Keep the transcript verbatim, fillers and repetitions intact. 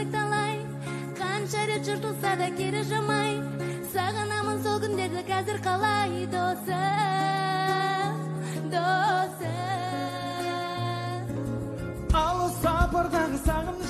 болсақ талай, қанша рет жыртылса да кері жамай, сағынамын сол күндерді қазір қалай. Досым, досым, алыс сапардағы сағым